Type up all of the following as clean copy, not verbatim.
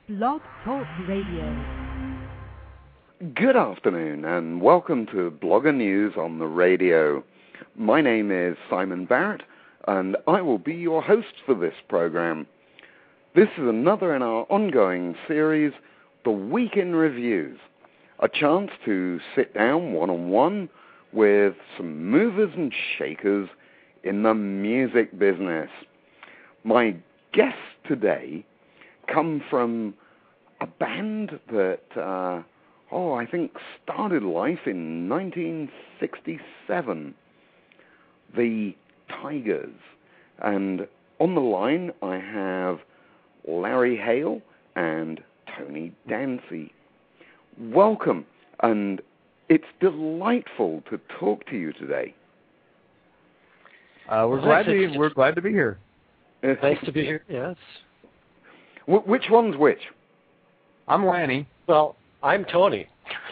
Blog Talk Radio. Good afternoon and welcome to Blogger News on the radio. My name is Simon Barrett and I will be your host for this program. This is another in our ongoing series, The Week in Reviews, a chance to sit down one-on-one with some movers and shakers in the music business. My guests today come from a band that, I think started life in 1967, the Tigers. And on the line I have Larry Hale and Tony Dancy. Welcome, and it's delightful to talk to you today. We're glad to be here. Nice to be here. Yes. Which one's which? I'm Lanny. Well, I'm Tony.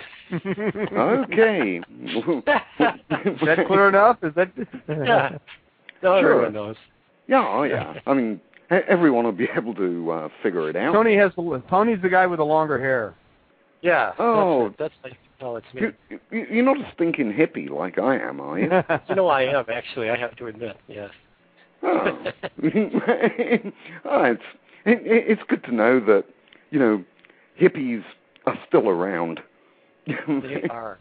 Okay. Is that clear enough? Is that? Yeah. No, sure. Everyone knows. Yeah. I mean, everyone will be able to figure it out. Tony's the guy with the longer hair. Yeah. Oh, that's it's me. You're not a stinking hippie like I am, are you? You know, I am actually. I have to admit, yes. Oh. It's good to know that, hippies are still around. They are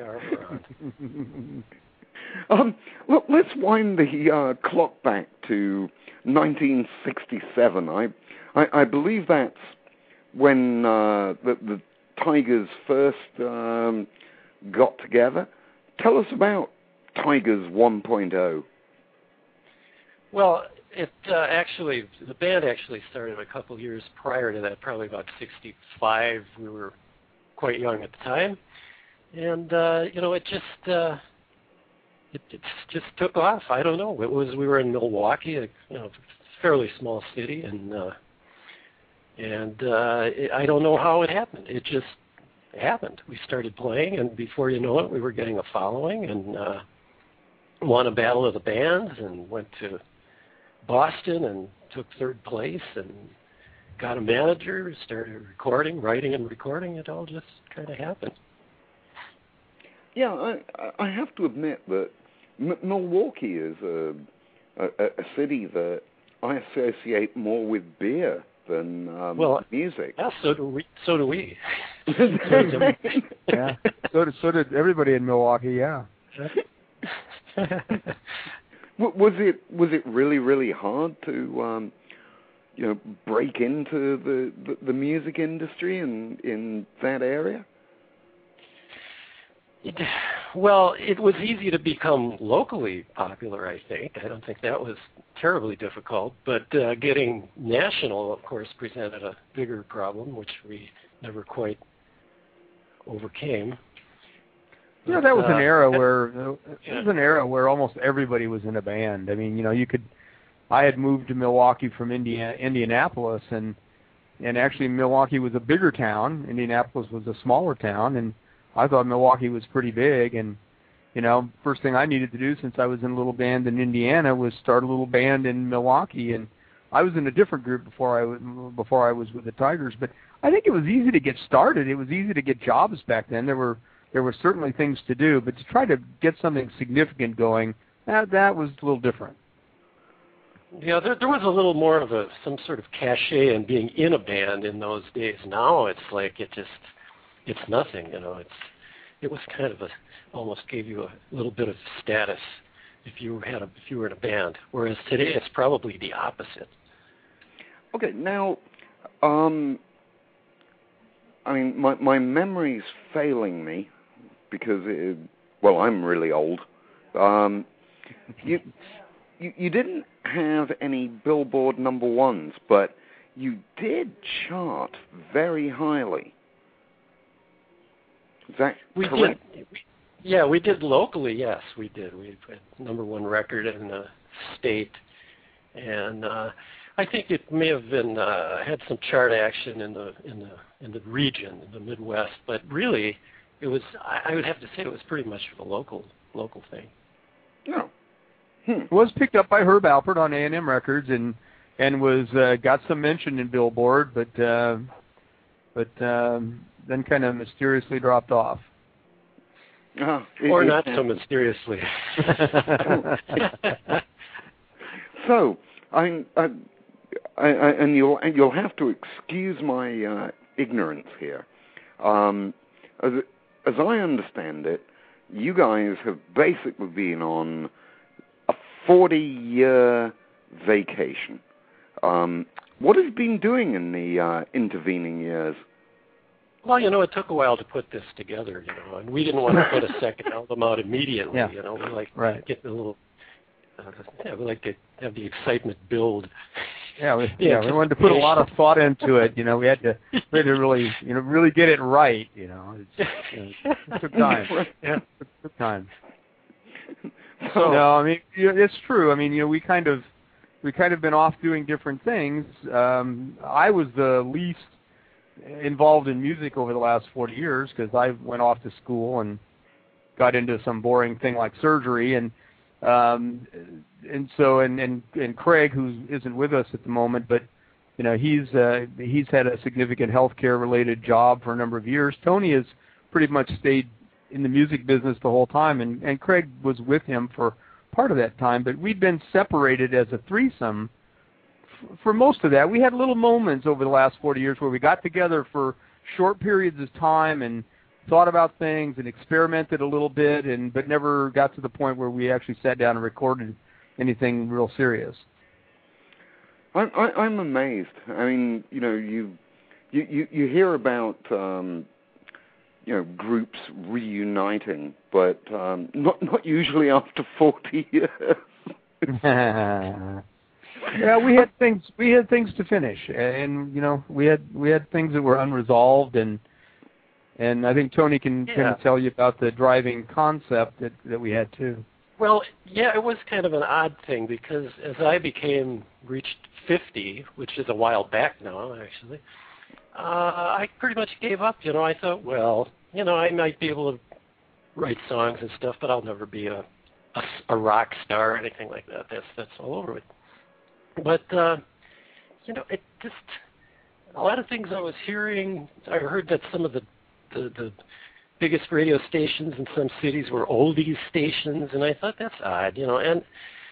around. Look, let's wind the clock back to 1967. I believe that's when the Tigers first got together. Tell us about Tigers 1.0. Well, the band actually started a couple years prior to that, probably about 65. We were quite young at the time, and it just took off. I don't know. We were in Milwaukee, a fairly small city, and I don't know how it happened. It just happened. We started playing, and before you know it, we were getting a following, and won a battle of the bands, and went to Boston and took third place and got a manager, started writing and recording. It all just kind of happened. Yeah, I have to admit that Milwaukee is a city that I associate more with beer than music. Yeah, so do we. Yeah, so did everybody in Milwaukee. Yeah. Was it really, really hard to break into the music industry in that area? Well, it was easy to become locally popular, I think. I don't think that was terribly difficult, but getting national, of course, presented a bigger problem, which we never quite overcame. Yeah, that was an era where almost everybody was in a band. I mean, I had moved to Milwaukee from Indianapolis, and actually Milwaukee was a bigger town. Indianapolis was a smaller town, and I thought Milwaukee was pretty big. And first thing I needed to do, since I was in a little band in Indiana, was start a little band in Milwaukee. And I was in a different group before I was with the Tigers. But I think it was easy to get started. It was easy to get jobs back then. There were certainly things to do, but to try to get something significant going, that was a little different. Yeah, there was a little more of some sort of cachet in being in a band in those days. Now it's like it's nothing. It was kind of almost gave you a little bit of status if you were in a band. Whereas today it's probably the opposite. Okay, now, my memory's failing me because I'm really old. You didn't have any Billboard number ones, but you did chart very highly. Is that correct? We did locally. Yes, we did. We had number one record in the state, and I think it may have been had some chart action in the region, in the Midwest, but really, it was. I would have to say it was pretty much a local thing. No. It was picked up by Herb Alpert on A&M Records and was got some mention in Billboard, but but then kind of mysteriously dropped off. Or not so mysteriously. So, and you'll have to excuse my ignorance here. As I understand it, you guys have basically been on a 40-year vacation. What have you been doing in the intervening years? Well, it took a while to put this together, and we didn't want to put a second album out immediately. Yeah. We like to get a little, we like to have the excitement build. Yeah, we wanted to put a lot of thought into it. We had to really, really get it right. It took time. Yeah, it took time. So, no, I mean, it's true. I mean, we kind of been off doing different things. I was the least involved in music over the last 40 years because I went off to school and got into some boring thing like surgery, and so Craig, who isn't with us at the moment, but he's had a significant healthcare related job for a number of years. Tony has pretty much stayed in the music business the whole time, and Craig was with him for part of that time, but we'd been separated as a threesome for most of that. We had little moments over the last 40 years where we got together for short periods of time and thought about things and experimented a little bit, but never got to the point where we actually sat down and recorded anything real serious. I'm amazed. I mean, you hear about groups reuniting, but not usually after 40 years. Yeah, we had things to finish, and we had things that were unresolved, and I think Tony can tell you about the driving concept that we had too. Well, yeah, it was kind of an odd thing because as I reached 50, which is a while back now, actually, I pretty much gave up. I thought, well, I might be able to write songs and stuff, but I'll never be a rock star or anything like that. That's all over with. But, it just, a lot of things I was hearing, I heard that some of the biggest radio stations in some cities were oldies stations, and I thought that's odd, and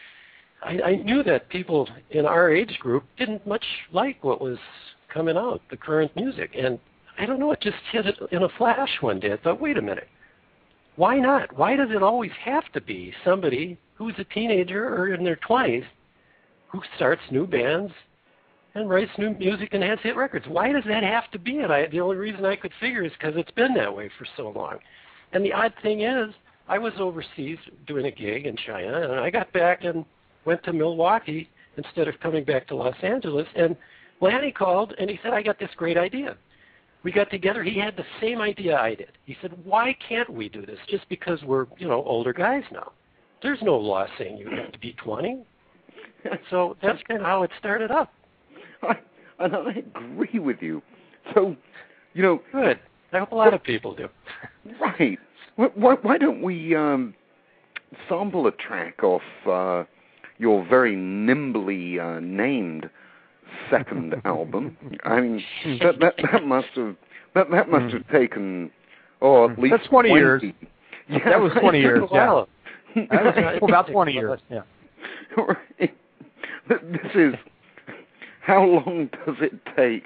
I knew that people in our age group didn't much like what was coming out, the current music, and I don't know, it just hit it in a flash one day. I thought, wait a minute, why not? Why does it always have to be somebody who's a teenager or in their 20s who starts new bands and writes new music and has hit records? Why does that have to be it? The only reason I could figure is because it's been that way for so long. And the odd thing is, I was overseas doing a gig in China, and I got back and went to Milwaukee instead of coming back to Los Angeles, and Lanny called, and he said, I got this great idea. We got together. He had the same idea I did. He said, why can't we do this just because we're, older guys now? There's no law saying you have to be 20. So that's kind of how it started up. And I agree with you. So, Good. I hope a lot of people do. Right. Why don't we sample a track off your very nimbly named second album? I mean, that must have taken at least that's 20 years. Yeah, that was 20 years. Wow. Yeah. That was about 20 years. Yeah. Right. This is How Long Does It Take?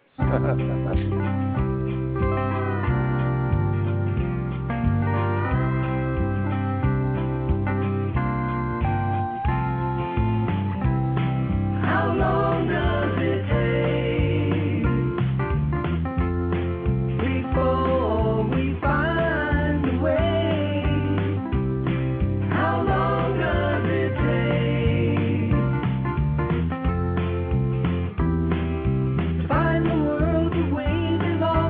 How long does it take before we find a way? How long does it take to find the world the way we've always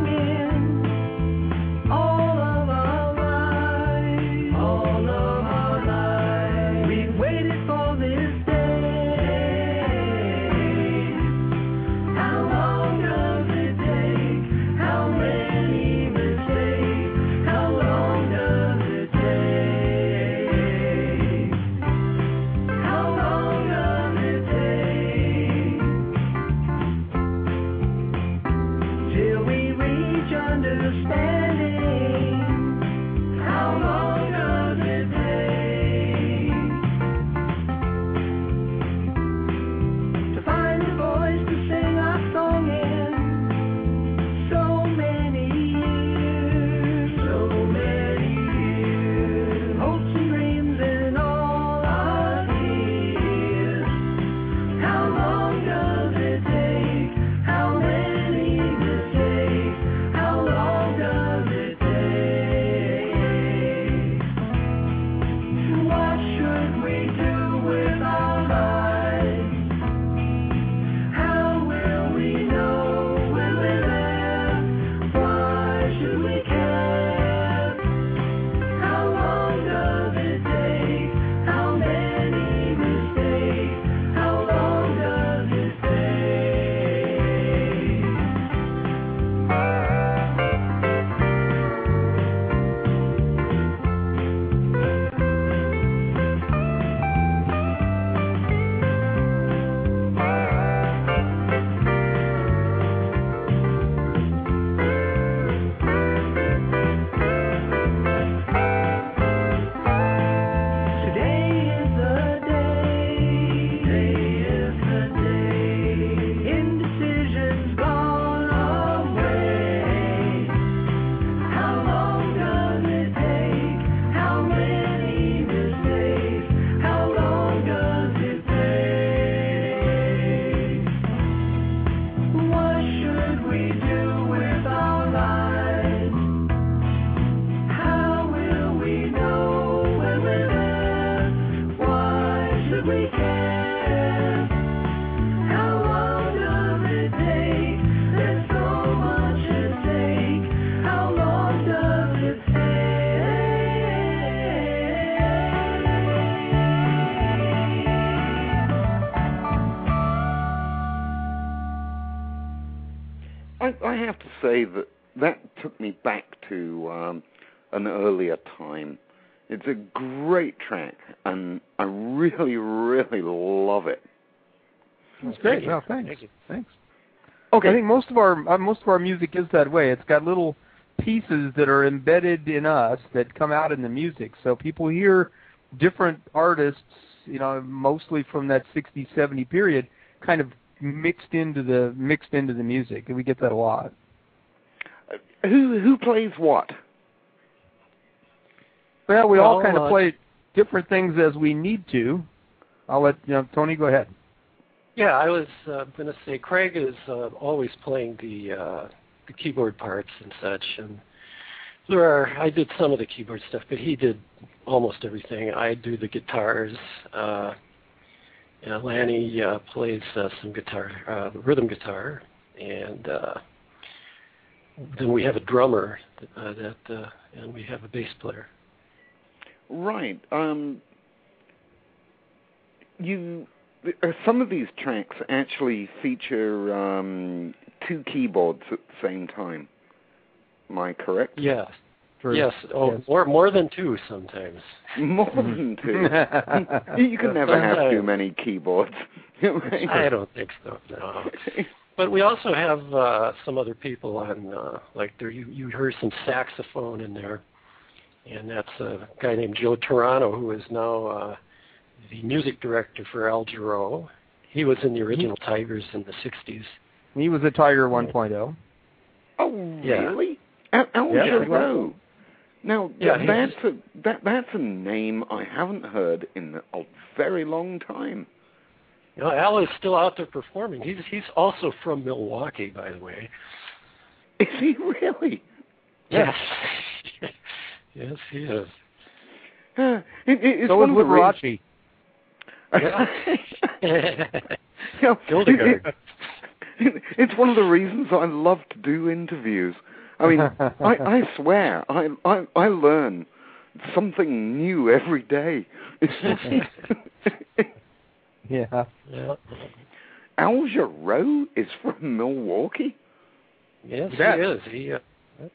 I have to say that took me back to an earlier time. It's a great track, and I really, really love it. That's great. Well, thanks. Thank you. Thanks. Okay. I think most of our music is that way. It's got little pieces that are embedded in us that come out in the music. So people hear different artists, mostly from that 60s, 70s period, kind of mixed into the music, and we get that a lot. Who plays what? Well, we all kind of play different things as we need to. I'll let Tony go ahead. Yeah, I was going to say Craig is always playing the keyboard parts and such, and I did some of the keyboard stuff, but he did almost everything. I do the guitars. Lanny plays some guitar, rhythm guitar, and then we have a drummer and we have a bass player. Right. Some of these tracks actually feature two keyboards at the same time. Am I correct? Yes. True. Yes. Oh, Yes. more than two sometimes. More than two. You can never have too many keyboards. I don't think so. No. But we also have some other people on, you heard some saxophone in there, and that's a guy named Joe Turano, who is now the music director for Al Jarreau. He was in the original Tigers in the 60s. He was a Tiger 1.0. Oh, really? Al Jarreau. Now, that's a name I haven't heard in a very long time. Al is still out there performing. He's also from Milwaukee, by the way. Is he really? Yes. Yes, he is. It's So is Liberace. Hildegard. It's one of the reasons I love to do interviews. I mean, I swear, I learn something new every day. Yeah. Al Jarreau is from Milwaukee? Yes, That- he is.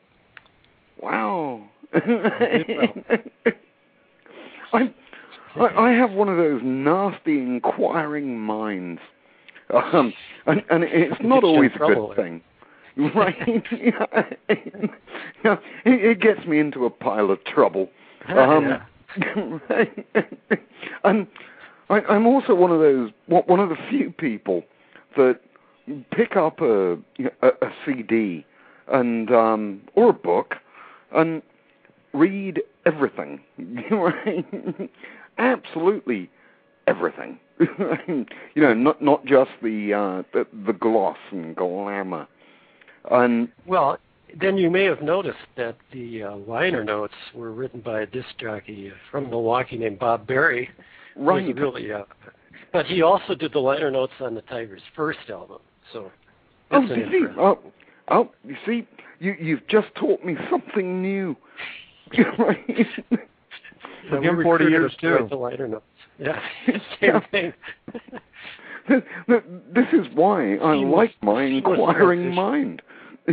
Wow. I have one of those nasty inquiring minds. And it's not always a good thing. Right? It gets me into a pile of trouble. And I'm also one of the few people that pick up a CD and or a book and read everything. Right? Absolutely everything. Not just the gloss and glamour. And well, then you may have noticed that the liner notes were written by a disc jockey from Milwaukee named Bob Berry. right. Really, but he also did the liner notes on the Tigers' first album. So Oh, it's an did he? interest. You see, you've just taught me something new. Right? Yeah, Give him 40 years, to write too. the liner notes. Yeah, same thing. This is why I like my inquiring mind.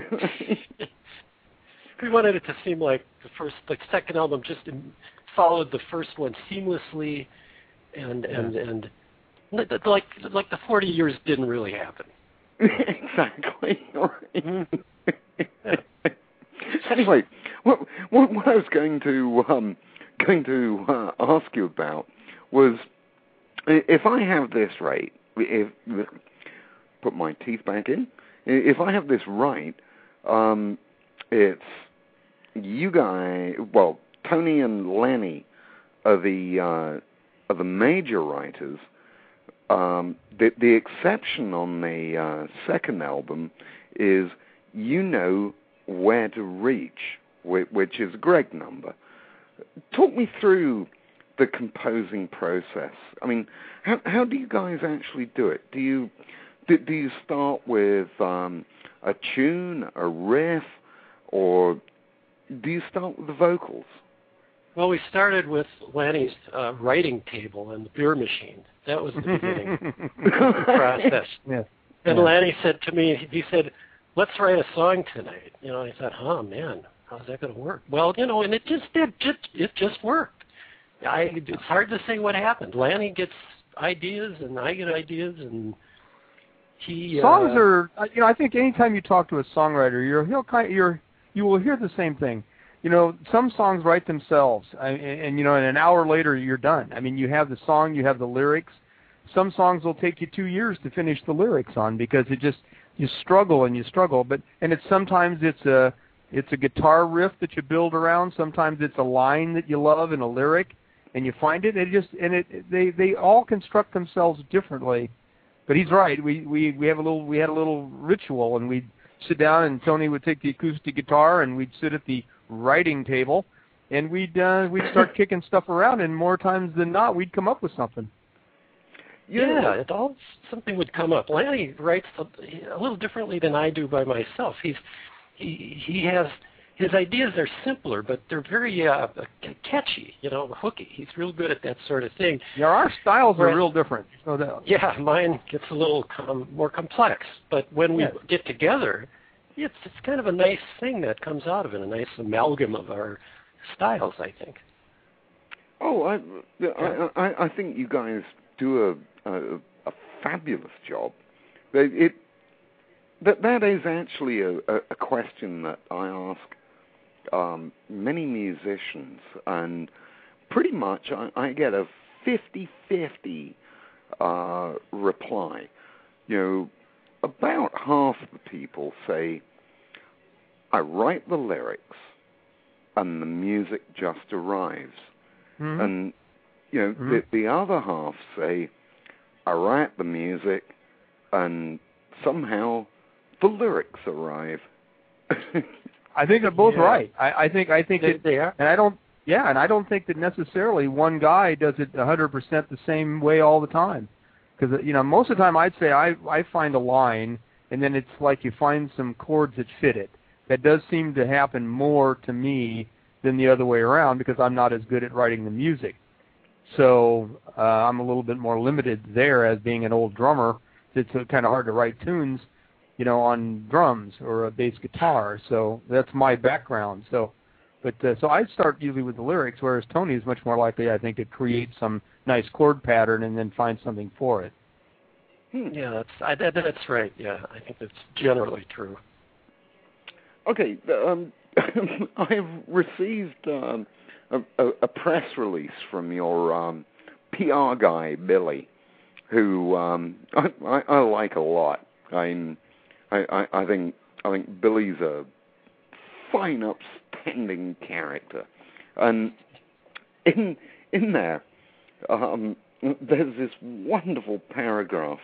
We wanted it to seem like the second album just followed the first one seamlessly, and like the 40 years didn't really happen. Exactly. Right. Anyway, what I was going to ask you about was, if I have this right, put my teeth back in. If I have this right, it's you guys. Well, Tony and Lanny are the major writers. The exception on the second album is You Know Where to Reach, which is a Greg number. Talk me through the composing process. I mean, how do you guys actually do it? Do you start with a tune, a riff, or do you start with the vocals? Well, we started with Lanny's writing table and the beer machine. That was the beginning of the process. Yeah. And Lanny said to me, he said, let's write a song tonight. I thought, oh man, how's that going to work? Well, and it just did. It just worked. It's hard to say what happened. Lanny gets ideas, and I get ideas, and he songs are. I think anytime you talk to a songwriter, you will hear the same thing. Some songs write themselves, and in an hour later you're done. I mean, you have the song, you have the lyrics. Some songs will take you 2 years to finish the lyrics on because you struggle and you struggle. Sometimes it's a guitar riff that you build around. Sometimes it's a line that you love in a lyric, and you find it. They all construct themselves differently. But he's right. We had a little ritual, and we'd sit down, and Tony would take the acoustic guitar, and we'd sit at the writing table, and we'd start kicking stuff around, and more times than not, we'd come up with something. Yeah, something would come up. Lanny writes a little differently than I do by myself. He has his ideas are simpler, but they're very catchy, hooky. He's real good at that sort of thing. Yeah, our styles are real different. No doubt. Yeah, mine gets a little more complex, but when we get together, it's kind of a nice thing that comes out of it, a nice amalgam of our styles, I think. Oh, I think you guys do a fabulous job. That is actually a question that I ask many musicians, and pretty much I get a 50-50 reply. About half the people say, I write the lyrics and the music just arrives. Mm-hmm. And, the other half say, I write the music and somehow the lyrics arrive. I think they're both right. I think they are. And I don't think that necessarily one guy does it 100% the same way all the time. Because, most of the time I'd say I find a line, and then it's like you find some chords that fit it. That does seem to happen more to me than the other way around, because I'm not as good at writing the music. So I'm a little bit more limited there as being an old drummer. It's kind of hard to write tunes, on drums or a bass guitar. So that's my background. So I'd start usually with the lyrics, whereas Tony is much more likely, I think, to create some nice chord pattern and then find something for it. Yeah, that's right. Yeah, I think that's generally true. Okay, I've received a press release from your PR guy, Billy, who I like a lot. I think Billy's a fine, upstanding character, and in there, there's this wonderful paragraph.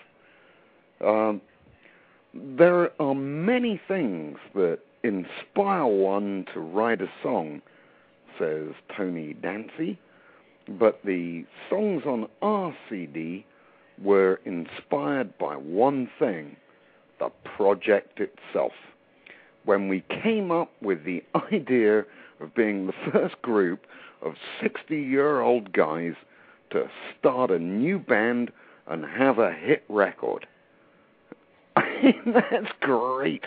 There are many things that inspire one to write a song, says Tony Dancy, but the songs on our CD were inspired by one thing, the project itself. When we came up with the idea of being the first group of 60-year-old guys to start a new band and have a hit record. That's great.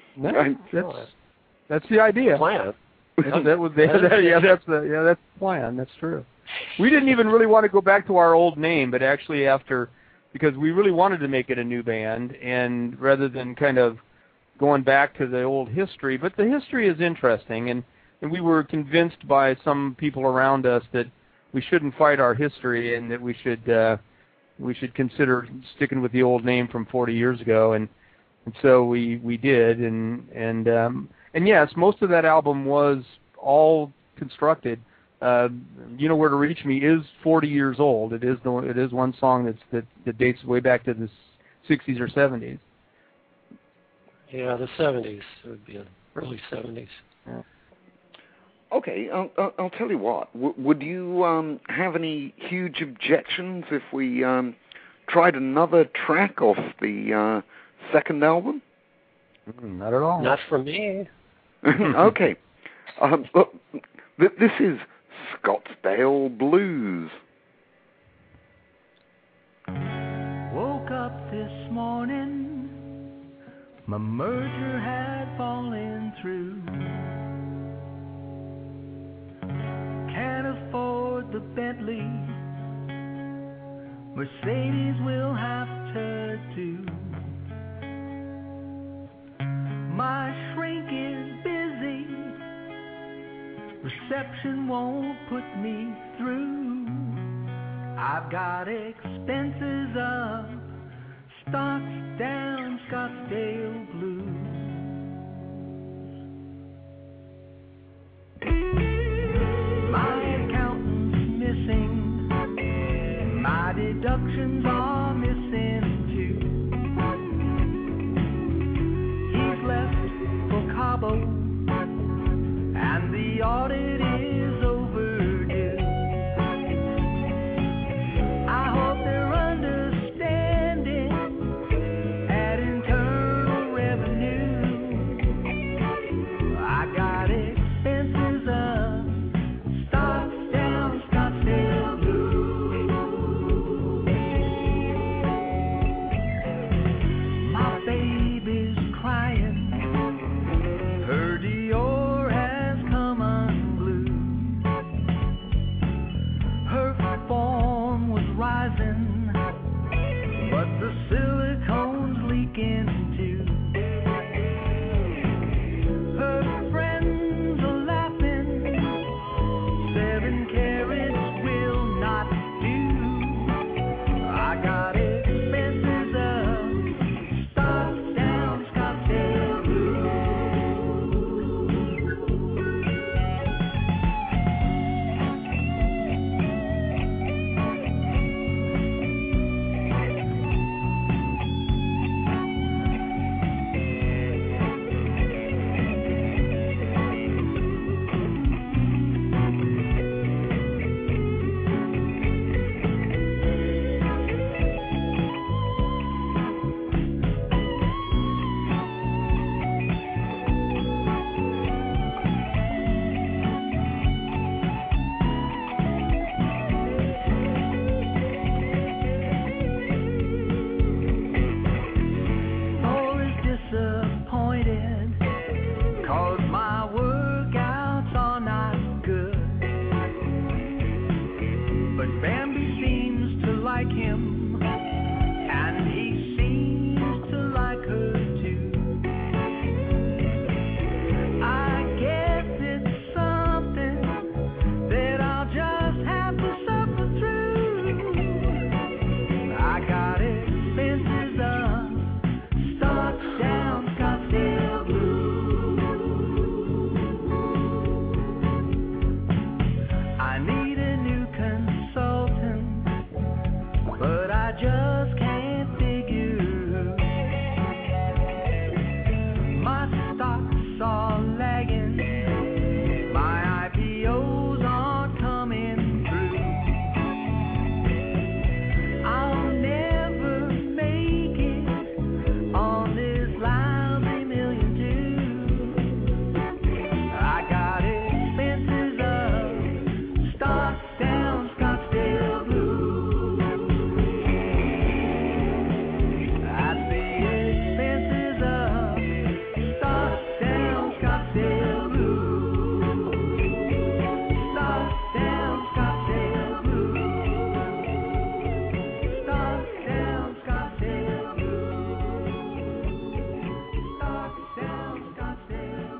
That's the idea. Plan. That's the plan. That's true. We didn't even really want to go back to our old name, but actually because we really wanted to make it a new band, and rather than kind of going back to the old history, but the history is interesting, and we were convinced by some people around us that we shouldn't fight our history and that we should consider sticking with the old name from 40 years ago, and so we did, and yes, most of that album was all constructed. You Know Where to Reach Me is 40 years old. It is one song that dates way back to the 60s or 70s. Yeah, the 70s. It would be early 70s. Yeah. Okay, I'll tell you what. Would you have any huge objections if we tried another track off the second album? Not at all. Not for me. Okay. Look, this is Scottsdale Blues. Woke up this morning My merger had fallen through. Can't afford the Bentley. Mercedes will have to do. My shrink is busy. Reception won't put me through. I've got expenses up, stocks down, Scottsdale blues. My accountant's missing, my deductions are missing too. He's left for Cabo, and the audit is overdue. I hope they're understanding at Internal Revenue. I got expenses up, stocks down, Scottsdale blues. My baby's crying, her Dior has come unglued. Her form was rising, but the silicone's leaking too. Her friends are laughing, 7 carats will not do. I got expenses up, stocks down, Scottsdale blues. Always disappointed, 'cause my workouts are not good. But Bambi seems to like him, and he seems to like her too. I guess it's something that I'll just have to suffer through. I got expenses up, stocks down, Scottsdale blues. I need a new consultant, but I just can't figure. My stocks are lagging, my IPOs aren't coming through. I'll never make it on this lousy million too. I got expenses up, stocks down, Scottsdale blues. I see expenses up, stocks down, Scottsdale blues. Stocks down, Scottsdale blues. Stocks down, Scottsdale blues. Stocks down, Scottsdale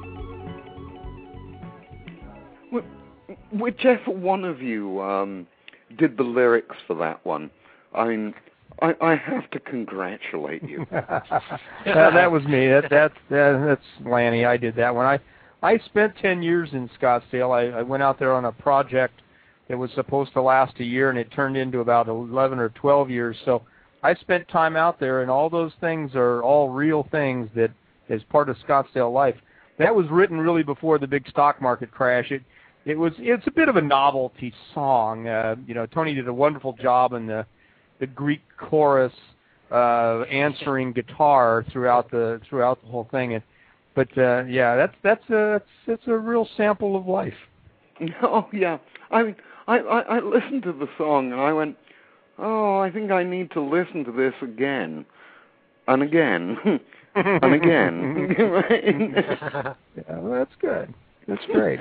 blues. Whichever one of you did the lyrics for that one, I mean, I have to congratulate you. That was me. That's Lanny. I did that one. I spent 10 years in Scottsdale. I went out there on a project that was supposed to last a year, and it turned into about 11 or 12 years. So I spent time out there, and all those things are all real things that is part of Scottsdale life. That was written really before the big stock market crash. It's a bit of a novelty song. Tony did a wonderful job in the Greek chorus answering guitar throughout the whole thing. But that's a real sample of life. Oh yeah, I mean, I listened to the song and I went, oh, I think I need to listen to this again and again. and again. Yeah, well, that's good. That's great.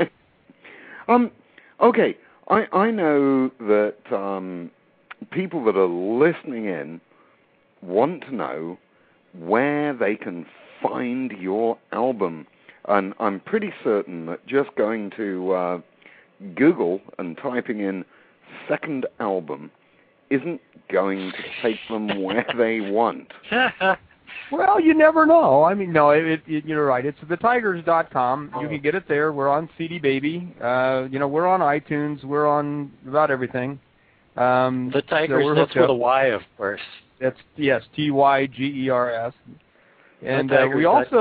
Okay, I know that people that are listening in want to know where they can find your album, and I'm pretty certain that just going to Google and typing in second album isn't going to take them where they want. Well, you never know. I mean, no, you're right. It's thetigers.com. You can get it there. We're on CD Baby. We're on iTunes. We're on about everything. The Tigers, so that's with a Y, of course. That's, yes, Tygers. And we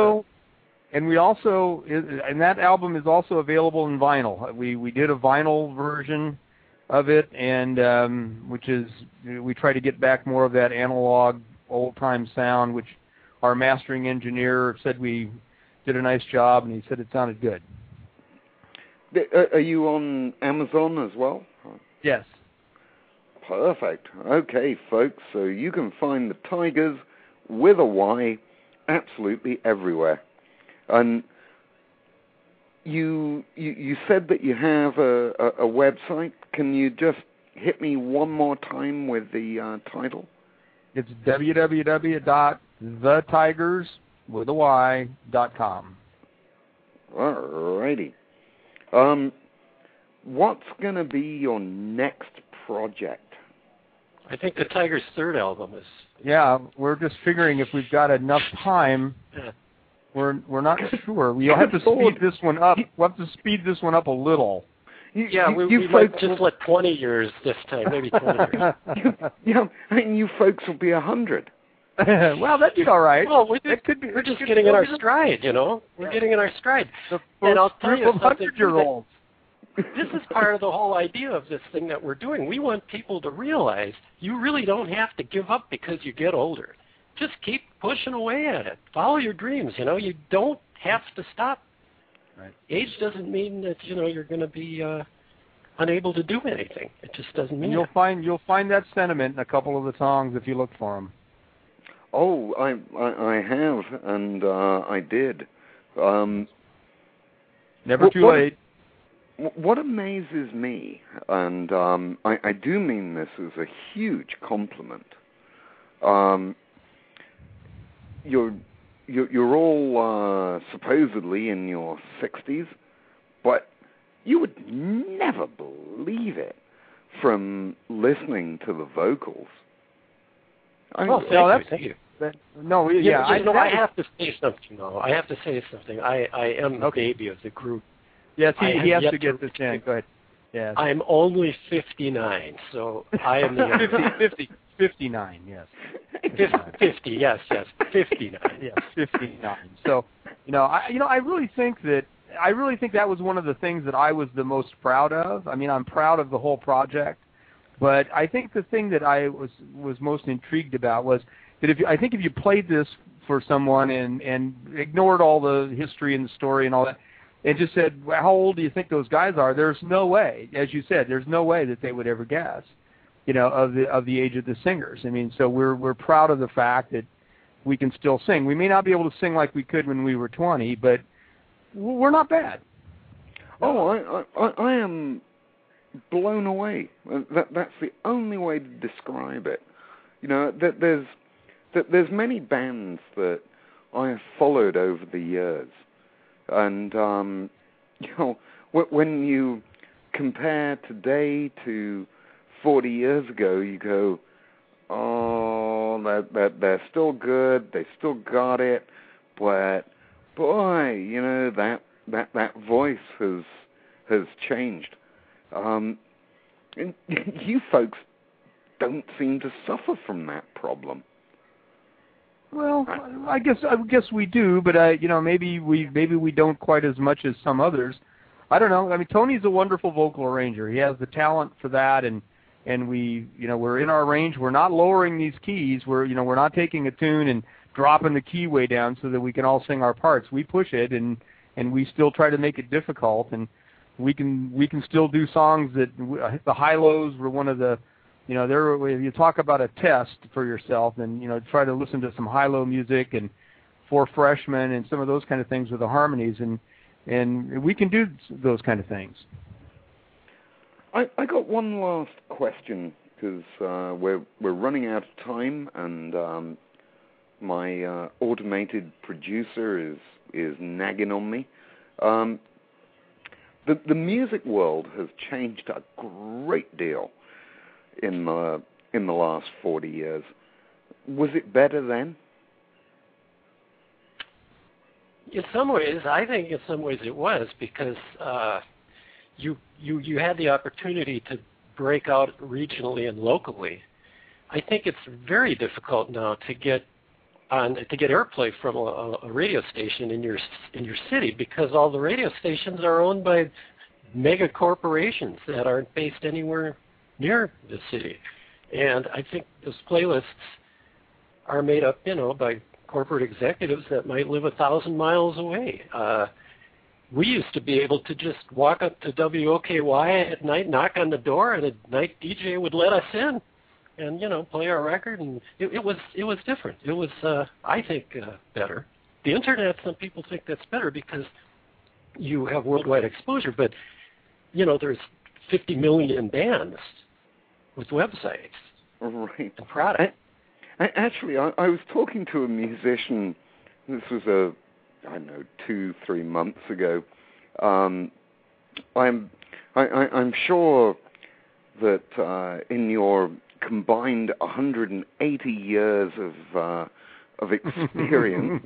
that album is also available in vinyl. We did a vinyl version of it, and we try to get back more of that analog old-time sound, which our mastering engineer said we did a nice job, and he said it sounded good. Are you on Amazon as well? Yes. Perfect. Okay, folks, so you can find the Tigers with a Y absolutely everywhere. And you said that you have a website. Can you just hit me one more time with the title? It's www.thetigers.com. All righty. What's going to be your next project? I think the Tigers' third album is... Yeah, we're just figuring if we've got enough time. Yeah. We're not sure. We'll have to speed this one up. We'll have to speed this one up a little. We might just let 20 years this time, maybe 20 years. I mean, you folks will be 100. Well, that'd be all right. Well, we're just getting in our stride, We're getting in our stride. And I'll tell you something. 100-year-olds. This is part of the whole idea of this thing that we're doing. We want people to realize you really don't have to give up because you get older. Just keep pushing away at it. Follow your dreams, You don't have to stop. Right. Age doesn't mean that, you're going to be unable to do anything. It just doesn't mean you'll find that sentiment in a couple of the songs if you look for them. Oh, I have, and I did. Never too late. What amazes me, and I do mean this as a huge compliment, you're all supposedly in your 60s, but you would never believe it from listening to the vocals. Thank you. I have to say something, though. I have to say something. I am the baby of the group. Yes, he has to get this in. Go ahead. Yes. I'm only 59, so I am the 59, yes. 50, yes, 59. Yes, 59. So, I really think that was one of the things that I was the most proud of. I mean, I'm proud of the whole project, but I think the thing that I was most intrigued about was that if you played this for someone and ignored all the history and the story and all that, and just said, well, how old do you think those guys are? There's no way, as you said, there's no way that they would ever guess, of the age of the singers. I mean, so we're proud of the fact that we can still sing. We may not be able to sing like we could when we were 20, but we're not bad. Oh, I am blown away. That's the only way to describe it. There's many bands that I have followed over the years. And, when you compare today to 40 years ago, you go, oh, they're still good, they still got it, but, boy, that voice has changed. And you folks don't seem to suffer from that problem. Well, I guess we do, but maybe we don't quite as much as some others. I don't know. I mean, Tony's a wonderful vocal arranger. He has the talent for that, and we're in our range. We're not lowering these keys. We're not taking a tune and dropping the key way down so that we can all sing our parts. We push it, and we still try to make it difficult, and we can still do songs that the high-lows were one of the. You talk about a test for yourself, and try to listen to some high-low music and Four Freshmen and some of those kind of things with the harmonies, and we can do those kind of things. I got one last question because we're running out of time, and my automated producer is nagging on me. The music world has changed a great deal in the last 40 years. Was it better then? In some ways, I think in some ways it was, because you had the opportunity to break out regionally and locally. I think it's very difficult now to get airplay from a radio station in your city, because all the radio stations are owned by mega corporations that aren't based anywhere near the city. And I think those playlists are made up, by corporate executives that might live 1,000 miles away. We used to be able to just walk up to WOKY at night, knock on the door, and a night DJ would let us in and, play our record. And it was different. It was, I think, better. The Internet, some people think that's better because you have worldwide exposure, but, there's 50 million bands with websites right. and products. Actually, I was talking to a musician. This was 2-3 months ago. I'm sure that in your combined 180 years of experience,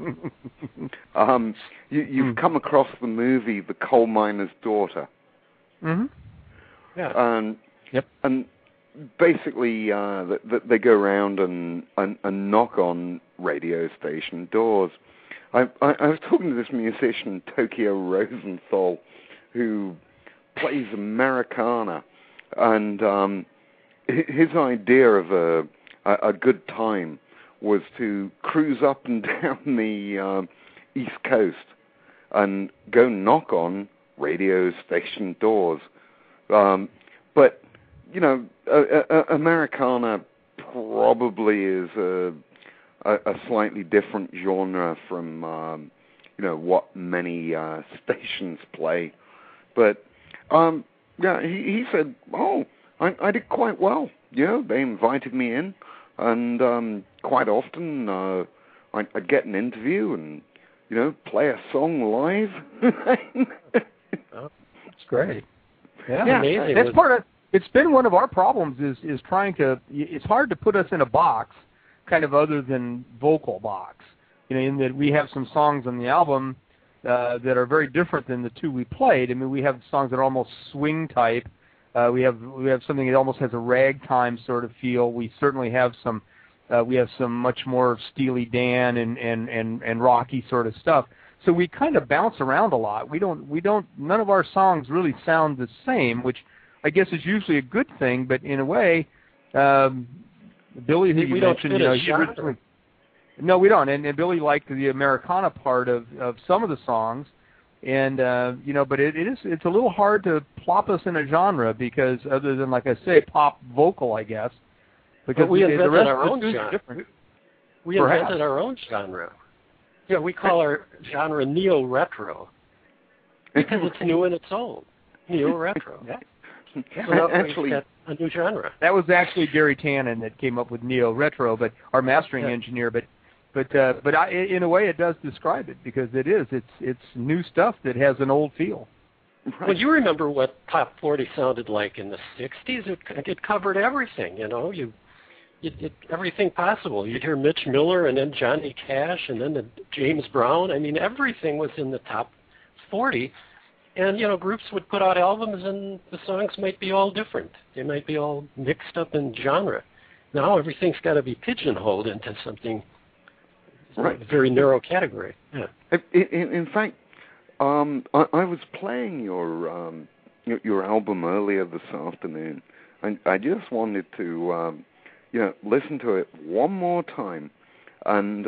you've come across the movie The Coal Miner's Daughter. Mm-hmm. Yeah. Yep. And basically, they go around and knock on radio station doors. I was talking to this musician, Tokyo Rosenthal, who plays Americana, and his idea of a good time was to cruise up and down the East Coast and go knock on radio station doors. But Americana probably is a slightly different genre from what many stations play. But he said, I did quite well. They invited me in, and quite often I'd get an interview and play a song live. That's great. Yeah, amazing. That's part of. It's been one of our problems is trying to. It's hard to put us in a box, kind of other than vocal box. In that we have some songs on the album that are very different than the two we played. I mean, we have songs that are almost swing type. We have something that almost has a ragtime sort of feel. We certainly have some. We have some much more Steely Dan and rocky sort of stuff. So we kind of bounce around a lot. We don't. None of our songs really sound the same, which I guess is usually a good thing. But in a way, Billy, who you mentioned, he originally. No, we don't. And Billy liked the Americana part of some of the songs, and but it's a little hard to plop us in a genre because other than, like I say, pop vocal, I guess. Because we invented our own genre. Different. We invented our own genre. Yeah, we call our genre neo-retro because it's new and it's old. Neo-retro. Yeah. So actually, a new genre. That was actually Gary Tannen that came up with neo-retro, but our mastering engineer. But in a way, it does describe it because it's new stuff that has an old feel. Right. Well, you remember what Top 40 sounded like in the '60s? It covered everything. Everything possible. You'd hear Mitch Miller and then Johnny Cash and then the James Brown. I mean, everything was in the top 40. And, groups would put out albums and the songs might be all different. They might be all mixed up in genre. Now everything's got to be pigeonholed into something, right, a very narrow category. Yeah. In fact, I was playing your album earlier this afternoon, and I just wanted to listen to it one more time. And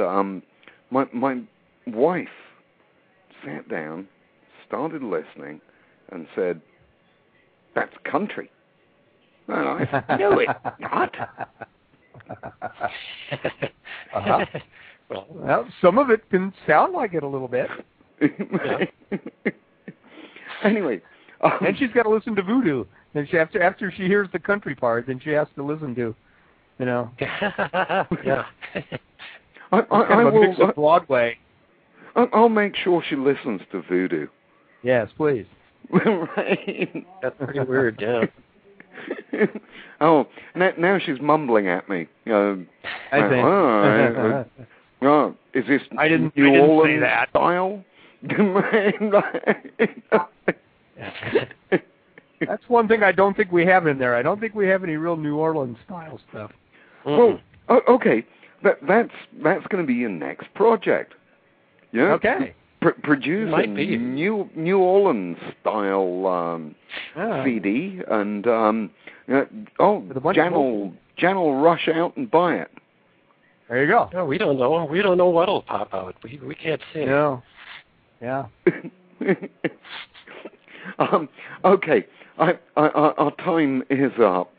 my wife sat down, started listening, and said, "That's country." And I knew it not. Uh-huh. Well, some of it can sound like it a little bit. Yeah. Anyway. And she's got to listen to Voodoo. And after she hears the country part, then she has to listen to, Yeah. kind of a mix of Broadway. I'll make sure she listens to Voodoo. Yes, please. Right. That's pretty weird, yeah. Oh, now she's mumbling at me. I think. Is this I didn't New say Orleans that. style? That's one thing I don't think we have in there. I don't think we have any real New Orleans style stuff. Well, okay, that's going to be your next project. Yeah. Okay. Produce a New Orleans style CD, and Jan will rush out and buy it. There you go. No, we don't know. We don't know what'll pop out. We can't say. No. Yeah. Okay. Our time is up.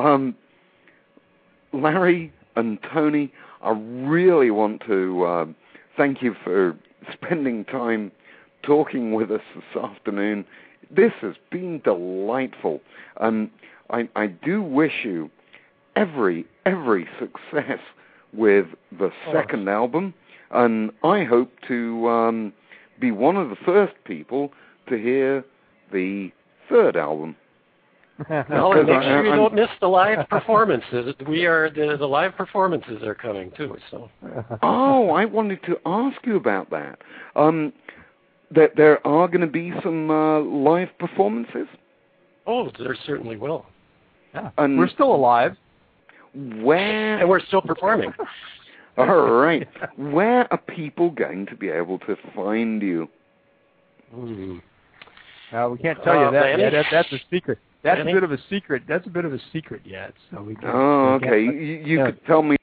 Larry and Tony, I really want to thank you for spending time talking with us this afternoon. This has been delightful, and I do wish you every success with the second album, and I hope to be one of the first people to hear the third album. Well, and make sure you don't miss the live performances. The live performances are coming too. So. Oh, I wanted to ask you about that. That there are going to be some live performances. Oh, there certainly will. Yeah, and we're still alive. Where? And we're still performing. All right. Where are people going to be able to find you? We can't tell you that yet. That's a secret. That's a bit of a secret. That's a bit of a secret yet. So we can't. Oh, okay. You could tell me.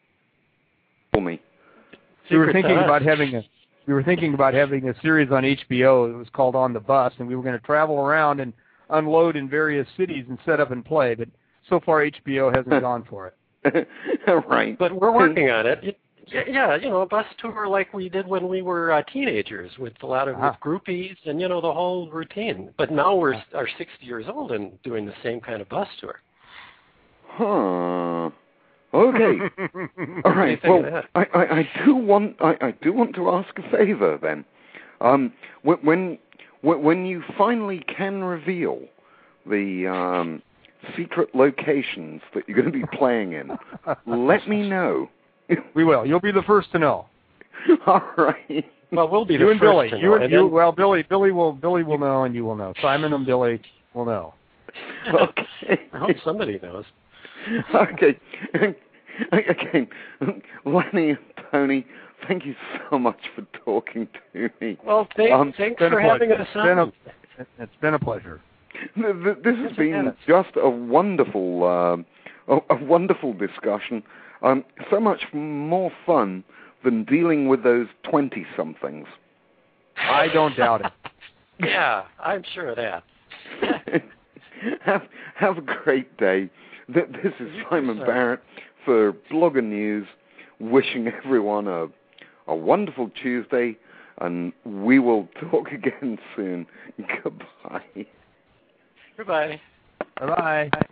We were thinking about having a series on HBO. It was called On the Bus, and we were going to travel around and unload in various cities and set up and play. But so far, HBO hasn't gone for it. Right. But we're working on it. Yeah, a bus tour like we did when we were teenagers with a lot of with groupies and, the whole routine. But now we're 60 years old and doing the same kind of bus tour. Huh. Okay. All right. Well, I do want to ask a favor then. When you finally can reveal the secret locations that you're going to be playing in, let me know. We will. You'll be the first to know. All right. Well, we'll be you the and first Billy. to know. Billy will know, and you will know. Simon and Billy will know. Okay. I hope somebody knows. Okay. Okay. Lenny and Tony, thank you so much for talking to me. Well, thanks for having us on. It's been a pleasure. This has been just a wonderful discussion. So much more fun than dealing with those 20-somethings. I don't doubt it. Yeah, I'm sure of that. Have a great day. This is Simon Barrett for Blogger News, wishing everyone a wonderful Tuesday, and we will talk again soon. Goodbye. Goodbye. Bye-bye.